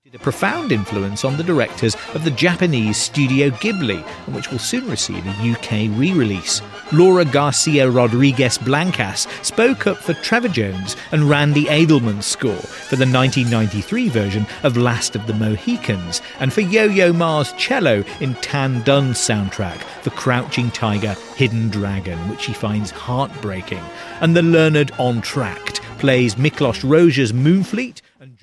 A profound influence on the directors of the Japanese Studio Ghibli, and which will soon receive a UK re-release. Laura Garcia Rodriguez Blancas spoke up for Trevor Jones and Randy Edelman's score for the 1993 version of Last of the Mohicans, and for Yo-Yo Ma's cello in Tan Dun's soundtrack for Crouching Tiger, Hidden Dragon, which she finds heartbreaking. And the learned entr'acte plays Miklos Rozsa's Moonfleet and